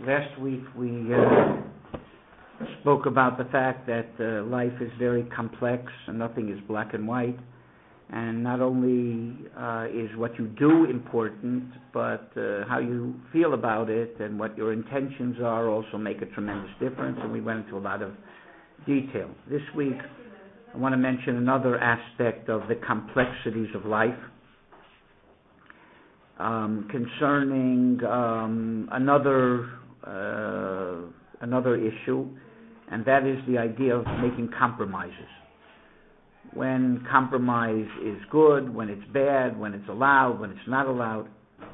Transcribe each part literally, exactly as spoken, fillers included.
Last week we uh, spoke about the fact that uh, life is very complex and nothing is black and white. And not only uh, is what you do important, but uh, how you feel about it and what your intentions are also make a tremendous difference. And we went into a lot of detail. This week I want to mention another aspect of the complexities of life. Um, concerning um, another uh, another issue, and that is the idea of making compromises. When compromise is good, when it's bad, when it's allowed, when it's not allowed.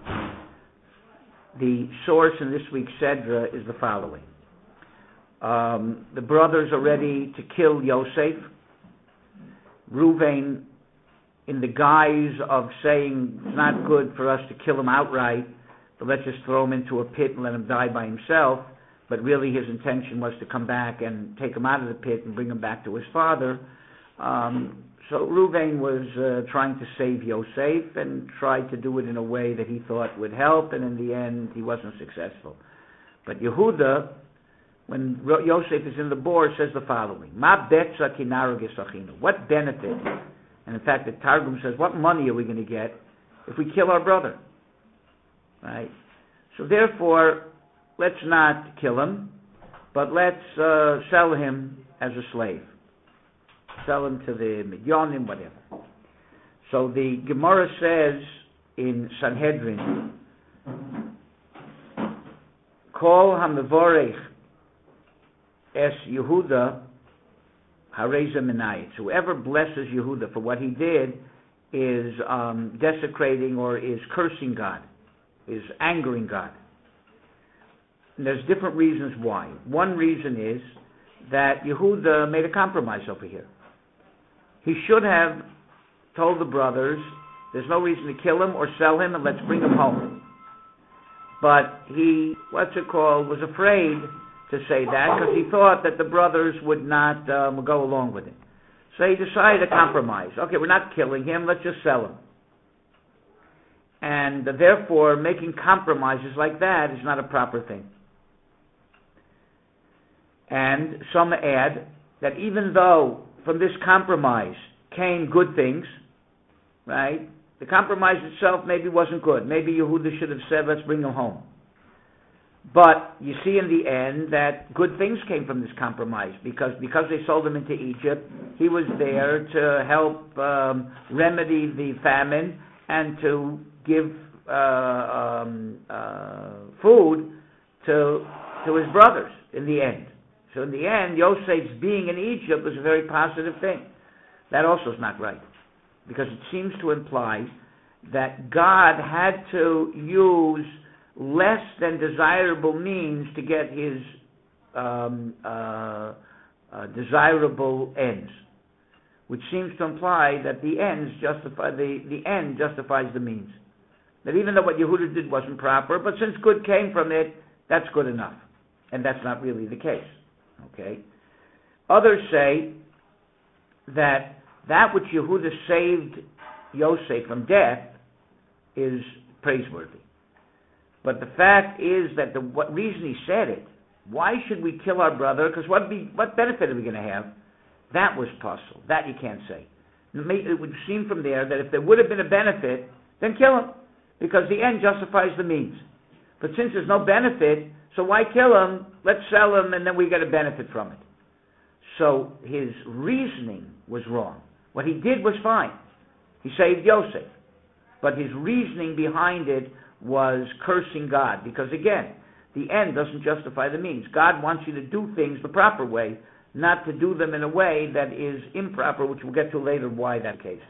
The source in this week's Sedra is the following. Um, the brothers are ready to kill Yosef. Reuven, in the guise of saying it's not good for us to kill him outright, but let's just throw him into a pit and let him die by himself, but really his intention was to come back and take him out of the pit and bring him back to his father. Um, so Reuven was uh, trying to save Yosef and tried to do it in a way that he thought would help, and in the end he wasn't successful. But Yehuda, when Yosef is in the boar, says the following: Ma betza kinara gesachinu. What benefit? And in fact, the Targum says, what money are we going to get if we kill our brother? Right? So therefore, let's not kill him, but let's uh, sell him as a slave. Sell him to the Midyanim, whatever. So the Gemara says in Sanhedrin, Kol HaMevorech Es Yehuda Hareza Menayit. Whoever blesses Yehuda for what he did is um, desecrating or is cursing God, is angering God. And there's different reasons why. One reason is that Yehuda made a compromise over here. He should have told the brothers, there's no reason to kill him or sell him, and let's bring him home. But he, what's it called, was afraid to say that because he thought that the brothers would not um, go along with it. So he decided to compromise. Okay, we're not killing him, let's just sell him. And uh, therefore, making compromises like that is not a proper thing. And some add that even though from this compromise came good things, right? The compromise itself maybe wasn't good. Maybe Yehuda should have said, let's bring him home. But you see in the end that good things came from this compromise because because they sold him into Egypt, he was there to help um, remedy the famine and to give uh, um, uh, food to to his brothers in the end. So in the end, Yosef's being in Egypt was a very positive thing. That also is not right because it seems to imply that God had to use less than desirable means to get his um, uh, uh, desirable ends, which seems to imply that the ends justify the, the end justifies the means. That even though what Yehuda did wasn't proper, but since good came from it, that's good enough, and that's not really the case. Okay. Others say that that which Yehuda saved Yosef from death is praiseworthy. But the fact is that the what reason he said it, why should we kill our brother? Because what be what benefit are we going to have? That was possible. That you can't say. It would seem from there that if there would have been a benefit, then kill him, because the end justifies the means. But since there's no benefit, so why kill him? Let's sell him, and then we get a benefit from it. So his reasoning was wrong. What he did was fine. He saved Yosef, but his reasoning behind it was cursing God, because again, the end doesn't justify the means. God wants you to do things the proper way, not to do them in a way that is improper, which we'll get to later why that case.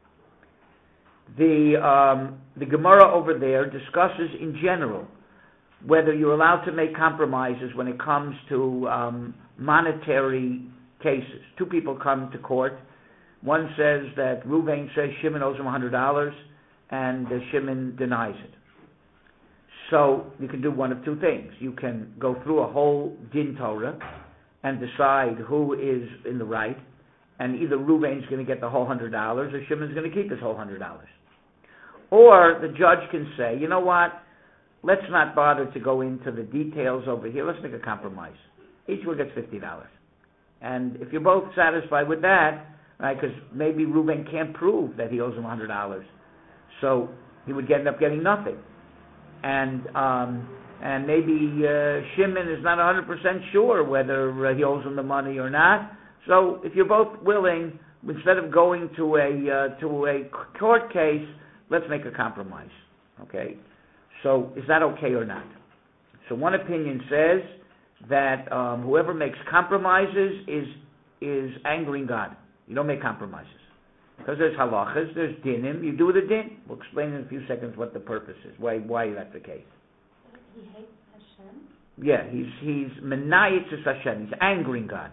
The um, the Gemara over there discusses in general whether you're allowed to make compromises when it comes to um, monetary cases. Two people come to court. One says that Reuven says Shimon owes him one hundred dollars, and uh, Shimon denies it. So you can do one of two things. You can go through a whole din Torah and decide who is in the right, and either Reuven's going to get the whole one hundred dollars or Shimon's going to keep his whole one hundred dollars. Or the judge can say, you know what, let's not bother to go into the details over here. Let's make a compromise. Each one gets fifty dollars. And if you're both satisfied with that, right, because maybe Reuben can't prove that he owes him one hundred dollars, so he would end up getting nothing. And um, and maybe uh, Shimon is not one hundred percent sure whether uh, he owes him the money or not. So if you're both willing, instead of going to a uh, to a court case, let's make a compromise. Okay? So is that okay or not? So one opinion says that um, whoever makes compromises is is angering God. You don't make compromises. Because there's halachas, there's dinim, you do the din. We'll explain in a few seconds what the purpose is, why why that's the case. He hates Hashem? Yeah, he's he's menayitz es Hashem, he's angering God.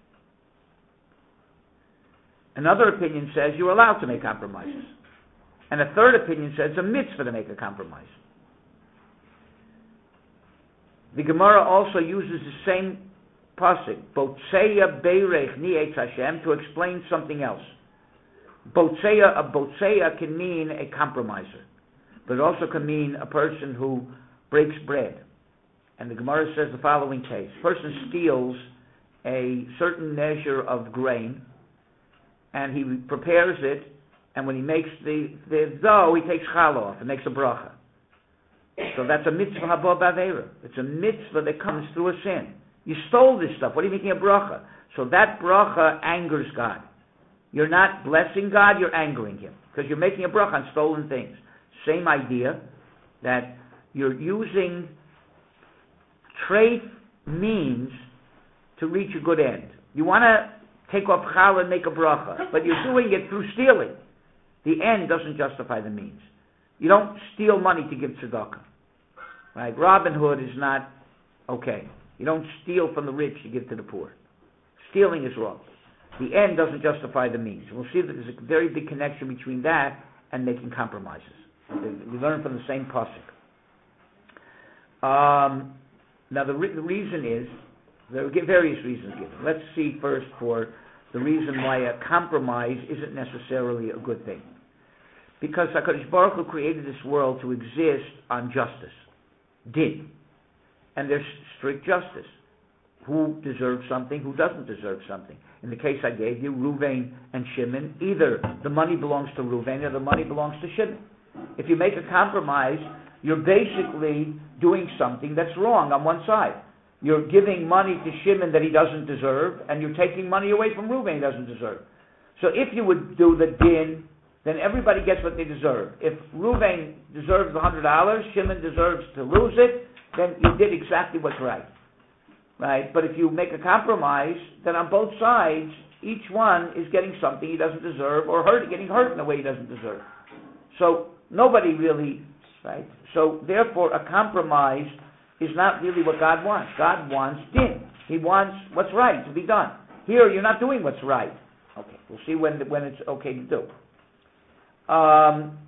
Another opinion says you're allowed to make compromises. And a third opinion says it's a mitzvah to make a compromise. The Gemara also uses the same pasuk, Botzeya Beirech Ni'etz Hashem, to explain something else. Botzeya, a Botzeya can mean a compromiser, but it also can mean a person who breaks bread. And the Gemara says the following case. A person steals a certain measure of grain, and he prepares it, and when he makes the, the dough, he takes chal off and makes a bracha. So that's a mitzvah haba b'aveira. It's a mitzvah that comes through a sin. You stole this stuff. What are you making a bracha? So that bracha angers God. You're not blessing God, you're angering Him. Because you're making a bracha on stolen things. Same idea, that you're using trade means to reach a good end. You want to take off chal and make a bracha, but you're doing it through stealing. The end doesn't justify the means. You don't steal money to give tzedakah. Right? Robin Hood is not okay. You don't steal from the rich to give to the poor. Stealing is wrong. The end doesn't justify the means. We'll see that there's a very big connection between that and making compromises. We learn from the same pasuk. Um, now the, re- the reason is, there are various reasons given. Let's see first for the reason why a compromise isn't necessarily a good thing. Because HaKadosh Baruch Hu created this world to exist on justice, din, and there's strict justice. Who deserves something, who doesn't deserve something. In the case I gave you, Reuven and Shimon, either the money belongs to Reuven or the money belongs to Shimon. If you make a compromise, you're basically doing something that's wrong on one side. You're giving money to Shimon that he doesn't deserve, and you're taking money away from Reuven he doesn't deserve. So if you would do the din, then everybody gets what they deserve. If Reuven deserves one hundred dollars, Shimon deserves to lose it, then you did exactly what's right. Right? But if you make a compromise, then on both sides, each one is getting something he doesn't deserve, or hurt, getting hurt in a way he doesn't deserve. So nobody really, right? So therefore, a compromise is not really what God wants. God wants din. He wants what's right to be done. Here, you're not doing what's right. Okay, we'll see when when it's okay to do. Um,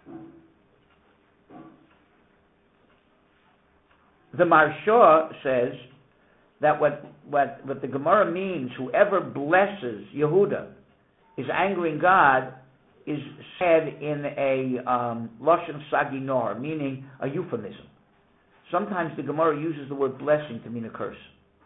the Maharsha says that what, what, what the Gemara means, whoever blesses Yehuda is angering God, is said in a um, Lashon Saginor, meaning a euphemism. Sometimes the Gemara uses the word blessing to mean a curse.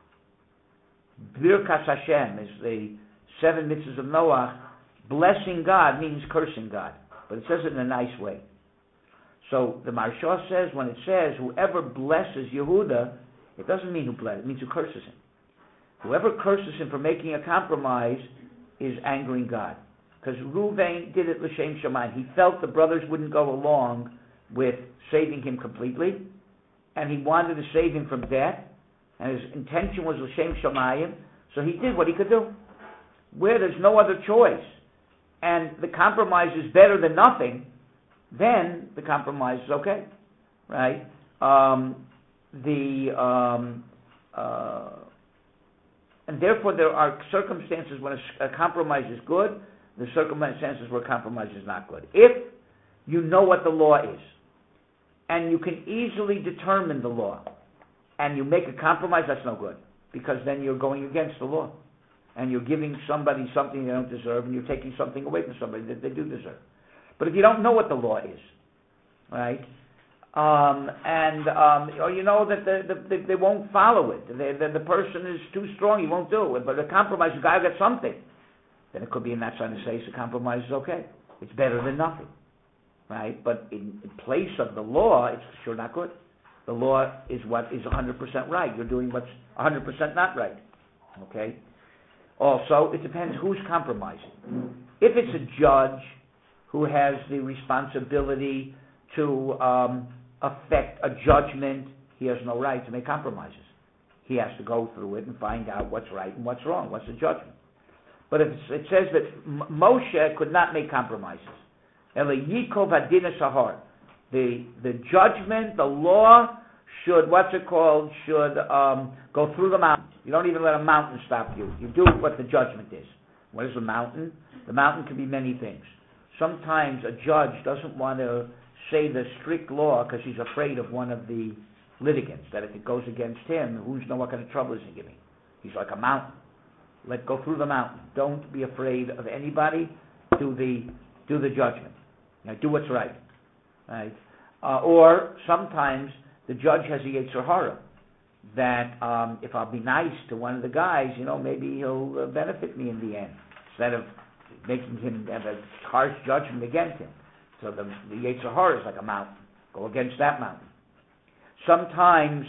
Birkas Hashem is the seven mitzvahs of Noah. Blessing God means cursing God, but it says it in a nice way. So the Maharsha says, when it says whoever blesses Yehuda, it doesn't mean who blesses, it means who curses him. Whoever curses him for making a compromise is angering God. Because Reuven did it l'shem shamayim. He felt the brothers wouldn't go along with saving him completely, and he wanted to save him from death, and his intention was l'shem shamayim, so he did what he could do. Where there's no other choice, and the compromise is better than nothing, then the compromise is okay, right? Um, the um, uh, and therefore there are circumstances when a, a compromise is good, the circumstances where compromise is not good. If you know what the law is, and you can easily determine the law, and you make a compromise, that's no good, because then you're going against the law, and you're giving somebody something they don't deserve, and you're taking something away from somebody that they do deserve. But if you don't know what the law is, right, Um, and um, or you know that the, the, the, they won't follow it. They, the, the person is too strong; he won't do it. But a compromise, the guy will get something. Then it could be in that side of say, the compromise is okay. It's better than nothing, right? But in, in place of the law, it's sure not good. The law is what is one hundred percent right. You're doing what's one hundred percent not right. Okay. Also, it depends who's compromising. If it's a judge who has the responsibility to um, affect a judgment, he has no right to make compromises. He has to go through it and find out what's right and what's wrong, what's the judgment. But if it says that M- Moshe could not make compromises, Ele Yikov Adin Sahar, the the judgment, the law should, what's it called, should um, go through the mountain. You don't even let a mountain stop you. You do what the judgment is. What is a mountain? The mountain can be many things. Sometimes a judge doesn't want to say the strict law because he's afraid of one of the litigants, that if it goes against him, who's know what kind of trouble is he giving? He's like a mountain. Let go through the mountain. Don't be afraid of anybody. Do the do the judgment. Now, do what's right. Right? Uh, or sometimes the judge has a Yetzer Hara that um, if I'll be nice to one of the guys, you know, maybe he'll uh, benefit me in the end, instead of making him have a harsh judgment against him. So the, the Yetzer Hara is like a mountain. Go against that mountain. Sometimes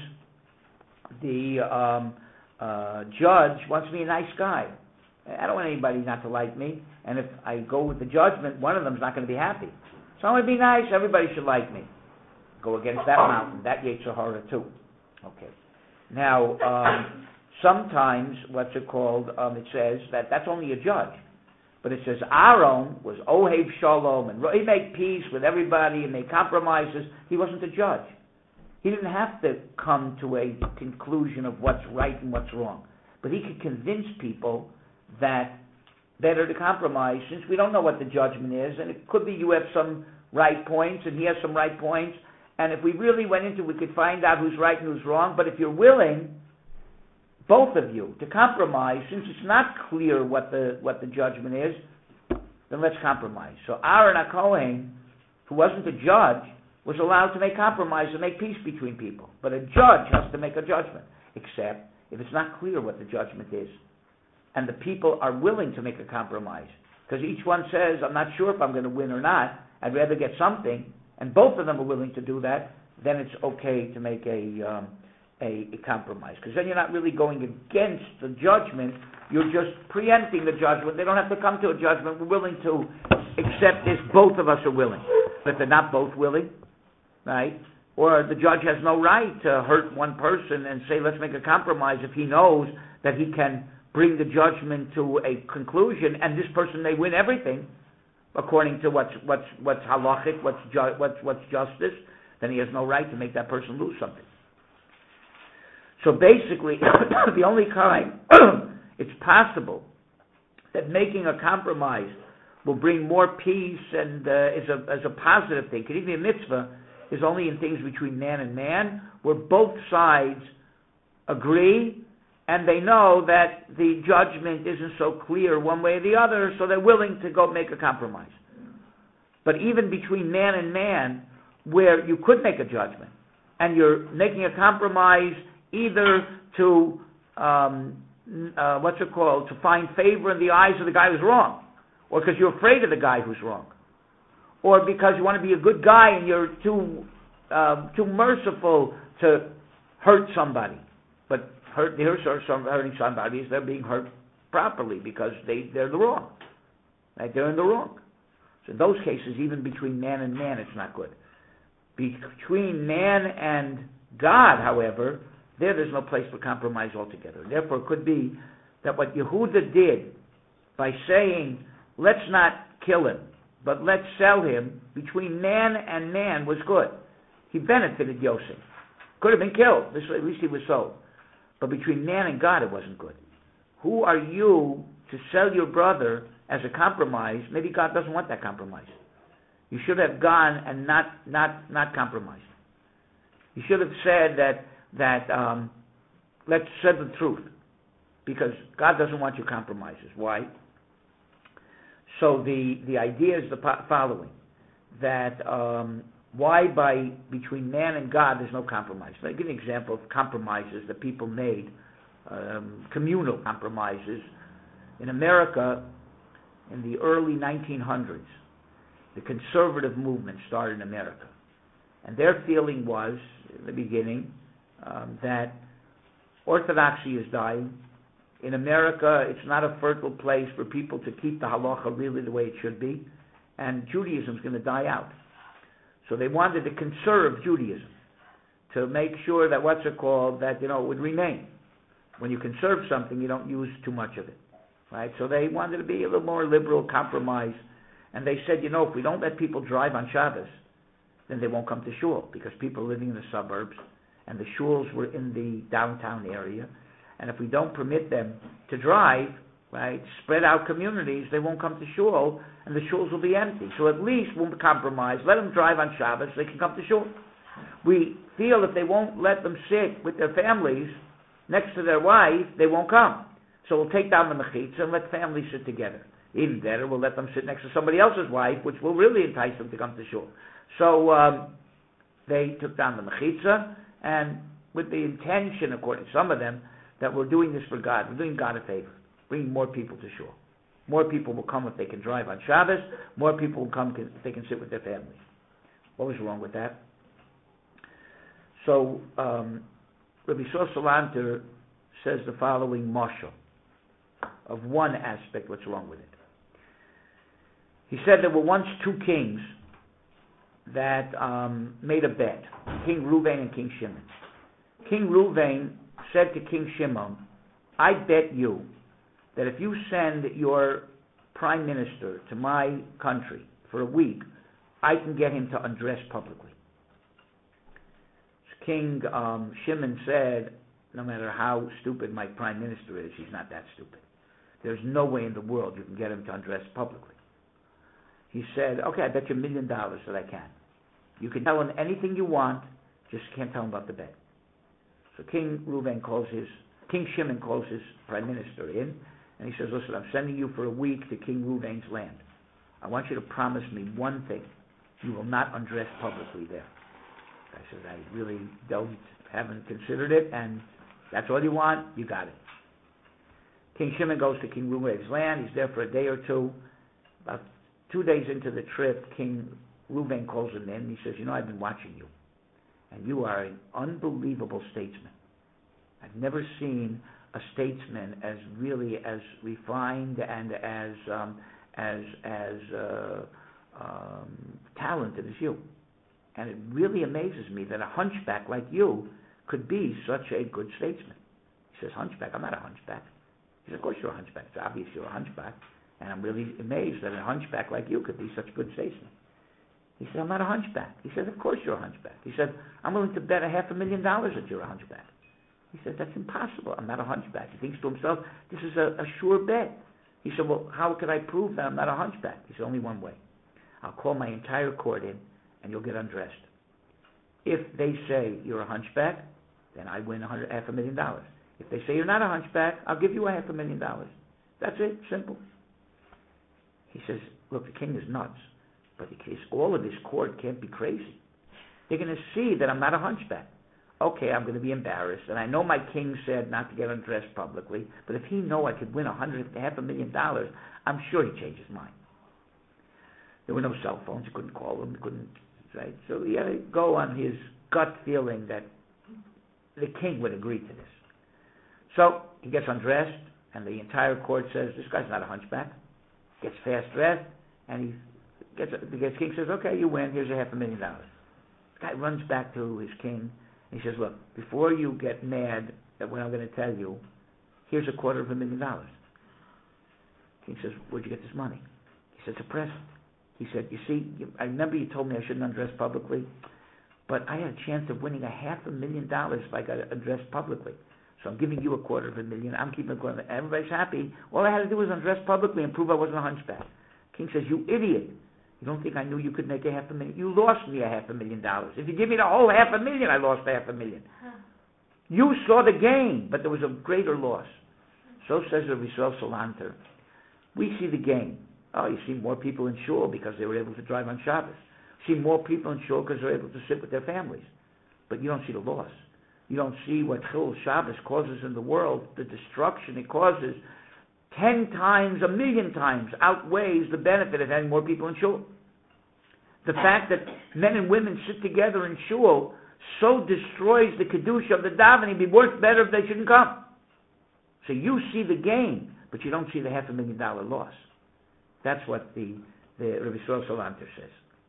the um, uh, judge wants me a nice guy. I don't want anybody not to like me. And if I go with the judgment, one of them's not going to be happy. So I want to be nice. Everybody should like me. Go against that mountain. That Yetzer Hara too. Okay. Now, um, sometimes, what's it called, um, it says that that's only a judge. But it says Aaron was Ohev Shalom, and he made peace with everybody and made compromises. He wasn't a judge. He didn't have to come to a conclusion of what's right and what's wrong. But he could convince people that better to compromise, since we don't know what the judgment is, and it could be you have some right points and he has some right points, and if we really went into it, we could find out who's right and who's wrong. But if you're willing, both of you, to compromise, since it's not clear what the what the judgment is, then let's compromise. So Aaron HaKohen, who wasn't a judge, was allowed to make compromise and make peace between people. But a judge has to make a judgment, except if it's not clear what the judgment is, and the people are willing to make a compromise. Because each one says, I'm not sure if I'm going to win or not, I'd rather get something, and both of them are willing to do that, then it's okay to make a... Um, A, a compromise, because then you're not really going against the judgment, you're just preempting the judgment. They don't have to come to a judgment. We're willing to accept this. Both of us are willing. But if they're not both willing, right, or the judge has no right to hurt one person and say, let's make a compromise, if he knows that he can bring the judgment to a conclusion and this person may win everything according to what's what's what's halachic, what's ju- what's what's justice, then he has no right to make that person lose something. So basically, the only time it's possible that making a compromise will bring more peace and uh, is a as a positive thing, could even be a mitzvah, is only in things between man and man, where both sides agree and they know that the judgment isn't so clear one way or the other, so they're willing to go make a compromise. But even between man and man, where you could make a judgment and you're making a compromise either to, um, uh, what's it called, to find favor in the eyes of the guy who's wrong, or because you're afraid of the guy who's wrong, or because you want to be a good guy and you're too uh, too merciful to hurt somebody. But hurt, here's some hurting somebody is they're being hurt properly because they, they're the wrong. Right? They're in the wrong. So in those cases, even between man and man, it's not good. Between man and God, however, There, there's no place for compromise altogether. Therefore, it could be that what Yehuda did by saying, let's not kill him, but let's sell him, between man and man was good. He benefited Yosef. Could have been killed. At least he was sold. But between man and God, it wasn't good. Who are you to sell your brother as a compromise? Maybe God doesn't want that compromise. You should have gone and not not not compromised. You should have said that that um, let's say the truth, because God doesn't want your compromises. Why? So the, the idea is the following, that um, Why by between man and God there's no compromise? Let me give you an example of compromises that people made, um, communal compromises. In America, in the early nineteen hundreds, the conservative movement started in America. And their feeling was, in the beginning, um, that orthodoxy is dying. In America, it's not a fertile place for people to keep the halacha really the way it should be. And Judaism is going to die out. So they wanted to conserve Judaism, to make sure that what's it called, that, you know, it would remain. When you conserve something, you don't use too much of it, right? So they wanted to be a little more liberal, compromise, and they said, you know, if we don't let people drive on Shabbos, then they won't come to shul, because people are living in the suburbs, and the shuls were in the downtown area, and if we don't permit them to drive, right, spread out communities, they won't come to shul, and the shuls will be empty. So at least we'll compromise. Let them drive on Shabbos, they can come to shul. We feel if they won't let them sit with their families next to their wife, they won't come. So we'll take down the mechitza and let families sit together. Even better, we'll let them sit next to somebody else's wife, which will really entice them to come to shul. So um, they took down the mechitza, and with the intention, according to some of them, that we're doing this for God. We're doing God a favor, bringing more people to shul. More people will come if they can drive on Shabbos. More people will come if they can sit with their families. What was wrong with that? So um, Rabbi Yisrael Salanter says the following mashal of one aspect, what's wrong with it. He said there were once two kings that um, made a bet, King Reuven and King Shimon. King Reuven said to King Shimon, I bet you that if you send your prime minister to my country for a week, I can get him to undress publicly. So King um, Shimon said, no matter how stupid my prime minister is, he's not that stupid. There's no way in the world you can get him to undress publicly. He said, okay, I bet you a million dollars that I can. You can tell him anything you want, just can't tell him about the bet. So King Reuven calls his, King Shimon calls his prime minister in, and he says, listen, I'm sending you for a week to King Reuven's land. I want you to promise me one thing. You will not undress publicly there. I said, I really don't, haven't considered it, and that's all you want, you got it. King Shimon goes to King Reuven's land. He's there for a day or two. About two days into the trip, King Reuven calls him in. He says, you know, I've been watching you, and you are an unbelievable statesman. I've never seen a statesman as really as refined and as um, as as uh, um, talented as you. And it really amazes me that a hunchback like you could be such a good statesman. He says, hunchback? I'm not a hunchback. He says, of course you're a hunchback. It's obvious you're a hunchback. And I'm really amazed that a hunchback like you could be such a good statesman. He said, I'm not a hunchback. He said, of course you're a hunchback. He said, I'm willing to bet a half a million dollars that you're a hunchback. He said, that's impossible. I'm not a hunchback. He thinks to himself, this is a, a sure bet. He said, well, how can I prove that I'm not a hunchback? He said, only one way. I'll call my entire court in, and you'll get undressed. If they say you're a hunchback, then I win a hundred, half a million dollars. If they say you're not a hunchback, I'll give you a half a million dollars. That's it, simple. He says, look, the king is nuts, but the case, all of this court can't be crazy. They're going to see that I'm not a hunchback. Okay, I'm going to be embarrassed, and I know my king said not to get undressed publicly, but if he know I could win a hundred, half a million dollars, I'm sure he'd change his mind. There were no cell phones. You couldn't call him. You couldn't, right? So he had to go on his gut feeling that the king would agree to this. So he gets undressed, and the entire court says, this guy's not a hunchback. Gets fast dressed, and he gets, the king says, okay, you win. Here's a half a million dollars. The guy runs back to his king, and he says, look, before you get mad at what I'm going to tell you, here's a quarter of a million dollars. The king says, where'd you get this money? He says, it's a present. He said, you see, you, I remember you told me I shouldn't undress publicly, but I had a chance of winning a half a million dollars if I got undressed publicly. So I'm giving you a quarter of a million. I'm keeping a quarter of a million. Everybody's happy. All I had to do was undress publicly and prove I wasn't a hunchback. King says, you idiot. You don't think I knew you could make a half a million? You lost me a half a million dollars. If you give me the whole half a million, I lost a half a million. Huh. You saw the gain, but there was a greater loss. So says Rabbi Yisrael Salanter. We see the gain. Oh, you see more people in shul because they were able to drive on Shabbos. see more people in shul because they're able to sit with their families. But you don't see the loss. You don't see what Chilul Shabbos causes in the world, the destruction it causes, ten times, a million times outweighs the benefit of having more people in shul. The fact that men and women sit together in shul so destroys the kedusha of the davening. It'd be worth better if they shouldn't come. So you see the gain, but you don't see the half a million dollar loss. That's what the the Rabbi Yisrael Salanter says.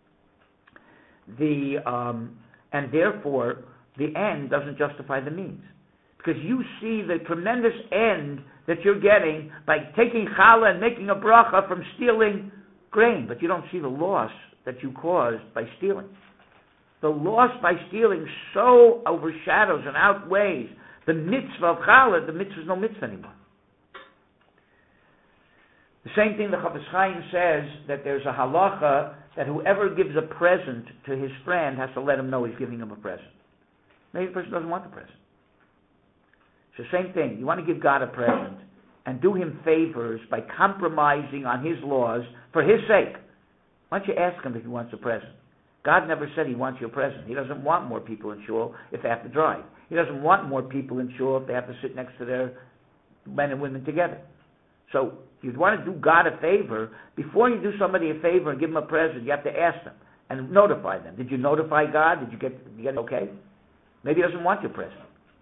The um, and therefore the end doesn't justify the means, because you see the tremendous end that you're getting by taking challah and making a bracha from stealing grain, but you don't see the loss that you caused by stealing. The loss by stealing so overshadows and outweighs the mitzvah of challah. The mitzvah is no mitzvah anymore. The same thing the Chafetz Chaim says, that there's a halacha that whoever gives a present to his friend has to let him know he's giving him a present. Maybe the person doesn't want the present. It's the same thing. You want to give God a present and do him favors by compromising on his laws for his sake. Why don't you ask him if he wants a present? God never said he wants your present. He doesn't want more people in shul if they have to drive. He doesn't want more people in shul if they have to sit next to their men and women together. So you'd want to do God a favor. Before you do somebody a favor and give them a present, you have to ask them and notify them. Did you notify God? Did you get, did you get okay? Maybe he doesn't want your present.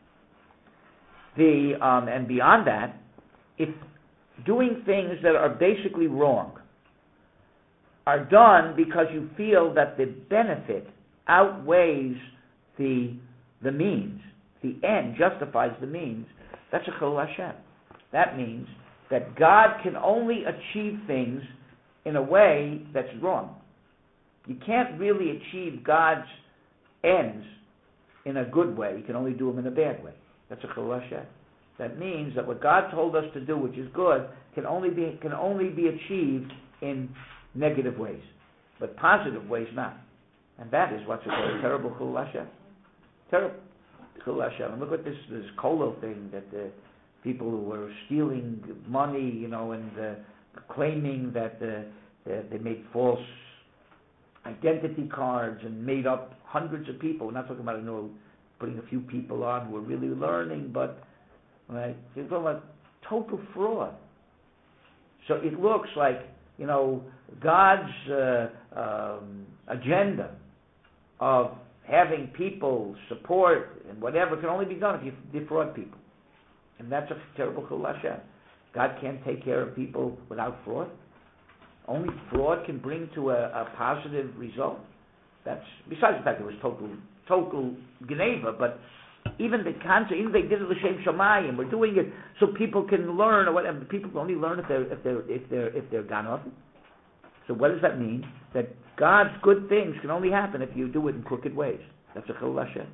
The um, and beyond that, if doing things that are basically wrong are done because you feel that the benefit outweighs the the means, the end justifies the means, that's a Chilul Hashem. That means that God can only achieve things in a way that's wrong. You can't really achieve God's ends in a good way. You can only do them in a bad way. That's a Chilul Hashem. That means that what God told us to do, which is good, can only be can only be achieved in negative ways, but positive ways not. And that is what's a terrible Chilul Hashem. Terrible Chilul Hashem. And look at this this Kolo thing, that the people who were stealing money, you know, and uh, claiming that uh, uh, they made false identity cards and made up hundreds of people. We're not talking about, you know, putting a few people on who are really learning, but right, you're talking about total fraud. So it looks like, you know, God's uh, um, agenda of having people support and whatever can only be done if you defraud people. And that's a terrible Chilul Hashem. God can't take care of people without fraud. Only fraud can bring to a, a positive result. That's, besides the fact there was total total Geneva, but even the concept, even they did it l'shem shamayim, we're doing it so people can learn, or whatever. People can only learn if they're if they're if they're if they're gone off. So what does that mean? That God's good things can only happen if you do it in crooked ways. That's a Chilul Hashem.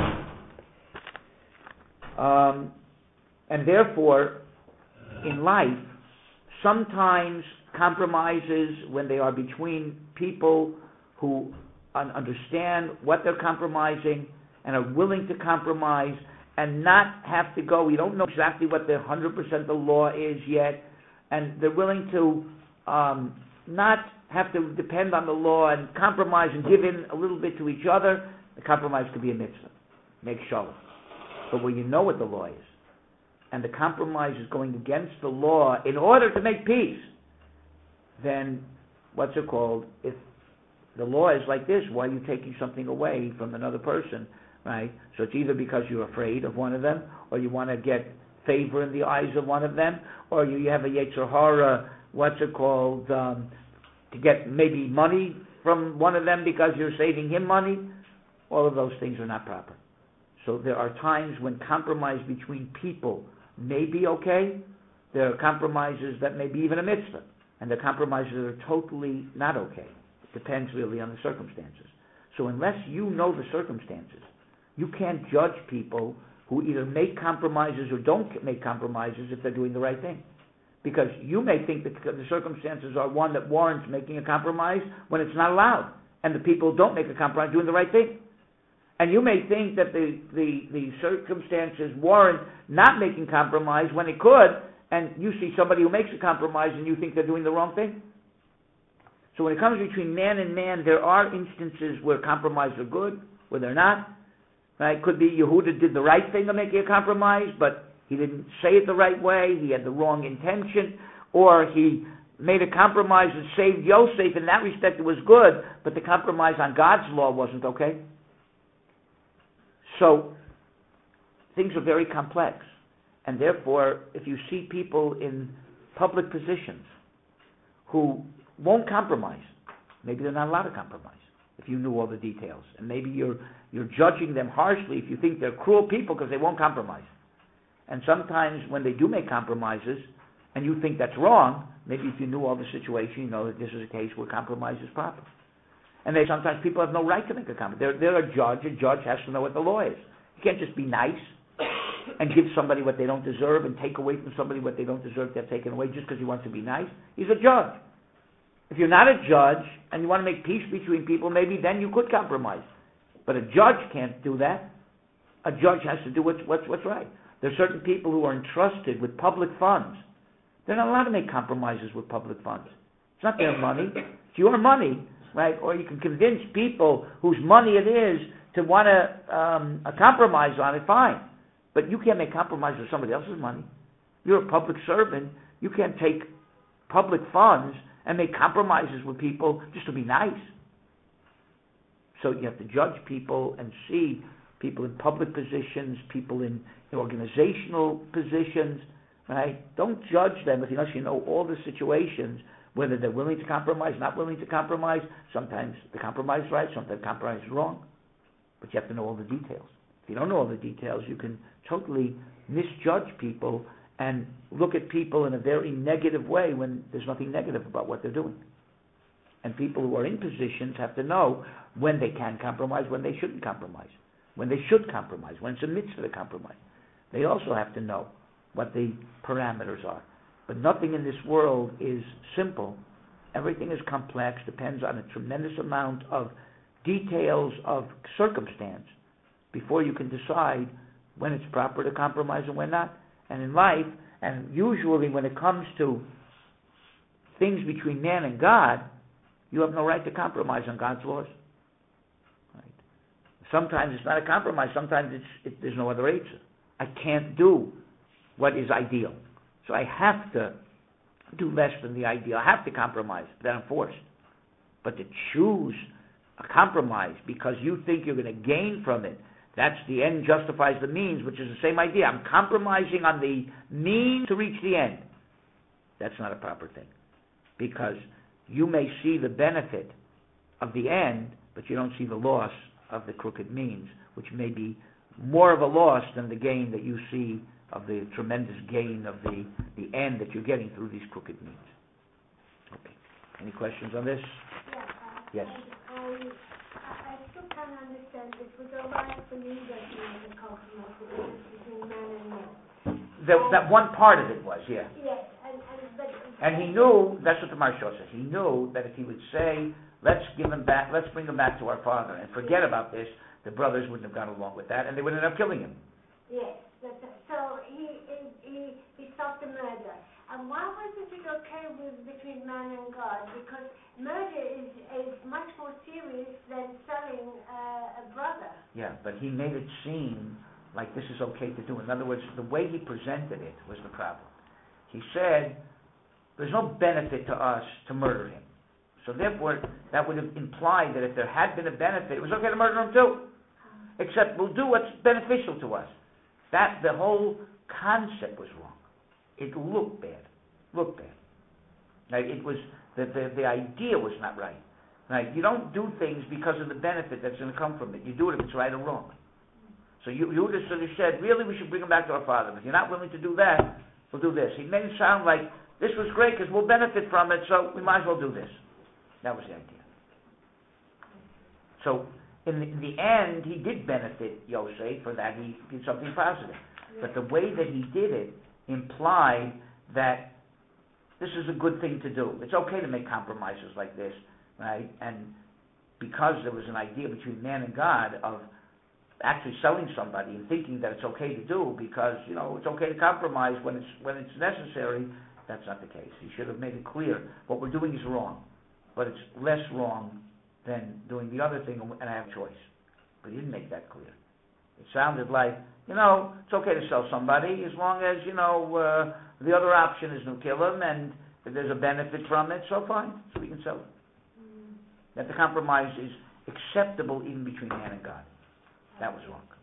Um, and therefore, in life, sometimes compromises, when they are between people who un- understand what they're compromising and are willing to compromise and not have to go, we don't know exactly what the one hundred percent the law is yet, and they're willing to um, not have to depend on the law and compromise and give in a little bit to each other. The compromise could be a mitzvah, make shalom. But when you know what the law is, and the compromise is going against the law in order to make peace, then what's it called? If the law is like this, why are you taking something away from another person, right? So it's either because you're afraid of one of them, or you want to get favor in the eyes of one of them, or you, you have a Yetzer Hara, what's it called, um, to get maybe money from one of them because you're saving him money. All of those things are not proper. So there are times when compromise between people may be okay. There are compromises that may be even a mitzvah. And the compromises that are totally not okay. It depends really on the circumstances. So unless you know the circumstances, you can't judge people who either make compromises or don't make compromises if they're doing the right thing. Because you may think that the circumstances are one that warrants making a compromise when it's not allowed. And the people who don't make a compromise doing the right thing. And you may think that the, the, the circumstances warrant not making compromise when it could, and you see somebody who makes a compromise and you think they're doing the wrong thing. So when it comes between man and man, there are instances where compromises are good, where they're not. Right? Could be Yehuda did the right thing of making a compromise, but he didn't say it the right way, he had the wrong intention, or he made a compromise that saved Yosef. In that respect it was good, but the compromise on God's law wasn't okay. So things are very complex, and therefore if you see people in public positions who won't compromise, maybe they're not allowed to compromise if you knew all the details, and maybe you're you're judging them harshly if you think they're cruel people because they won't compromise. And sometimes when they do make compromises and you think that's wrong, maybe if you knew all the situation, you know that this is a case where compromise is proper. And they sometimes people have no right to make a compromise. They're, they're a judge. A judge has to know what the law is. You can't just be nice and give somebody what they don't deserve and take away from somebody what they don't deserve to have taken away just because he wants to be nice. He's a judge. If you're not a judge and you want to make peace between people, maybe then you could compromise. But a judge can't do that. A judge has to do what's, what's, what's right. There are certain people who are entrusted with public funds. They're not allowed to make compromises with public funds. It's not their money. It's your money, right? Or you can convince people whose money it is to want to um, a compromise on it, fine. But you can't make compromises with somebody else's money. You're a public servant. You can't take public funds and make compromises with people just to be nice. So you have to judge people and see people in public positions, people in organizational positions, right? Don't judge them unless you know all the situations, whether they're willing to compromise, not willing to compromise. Sometimes the compromise is right, sometimes the compromise is wrong. But you have to know all the details. If you don't know all the details, you can totally misjudge people and look at people in a very negative way when there's nothing negative about what they're doing. And people who are in positions have to know when they can compromise, when they shouldn't compromise, when they should compromise, when it's a mitzvah to compromise. They also have to know what the parameters are. But nothing in this world is simple. Everything is complex, depends on a tremendous amount of details of circumstance before you can decide when it's proper to compromise and when not. And in life, and usually when it comes to things between man and God, you have no right to compromise on God's laws. Right? Sometimes it's not a compromise. Sometimes it's, it, there's no other answer. I can't do what is ideal. So I have to do less than the ideal. I have to compromise. Then I'm forced. But to choose a compromise because you think you're going to gain from it, that's the end justifies the means, which is the same idea. I'm compromising on the means to reach the end. That's not a proper thing. Because you may see the benefit of the end, but you don't see the loss of the crooked means, which may be more of a loss than the gain that you see of the tremendous gain of the, the end that you're getting through these crooked means. Okay. Any questions on this? Yeah, uh, yes. I, I, I still can't understand if we go right for me that you have a compromise between man and man. The, that one part of it was, yeah. Yes, and, and, but, and he knew, that's what the Maharsha says, he knew that if he would say, let's give him back, let's bring him back to our father and forget yes. about this, the brothers wouldn't have gone along with that and they would end up killing him. Yes, that's it. So he, he, he stopped the murder. And why wasn't it okay with between man and God? Because murder is, is much more serious than selling uh, a brother. Yeah, but he made it seem like this is okay to do. In other words, the way he presented it was the problem. He said, there's no benefit to us to murder him. So therefore, that would have implied that if there had been a benefit, it was okay to murder him too. Except we'll do what's beneficial to us. That, the whole concept was wrong. It looked bad. Looked bad. Like it was, the, the, the idea was not right. Right? You don't do things because of the benefit that's going to come from it. You do it if it's right or wrong. So you, you would have sort of said, really, we should bring him back to our father. But if you're not willing to do that, we'll do this. He made it sound like this was great because we'll benefit from it, so we might as well do this. That was the idea. So in the, in the end, he did benefit Yosef for that. He did something positive. But the way that he did it implied that this is a good thing to do. It's okay to make compromises like this, right? And because there was an idea between man and God of actually selling somebody and thinking that it's okay to do because, you know, it's okay to compromise when it's when it's necessary, that's not the case. He should have made it clear what we're doing is wrong. but it's less wrong than doing the other thing, and I have a choice. But he didn't make that clear. It sounded like, you know, it's okay to sell somebody as long as, you know, uh, the other option is no kill him, and if there's a benefit from it, so fine, so we can sell it. Mm. That the compromise is acceptable even between man and God. That was wrong.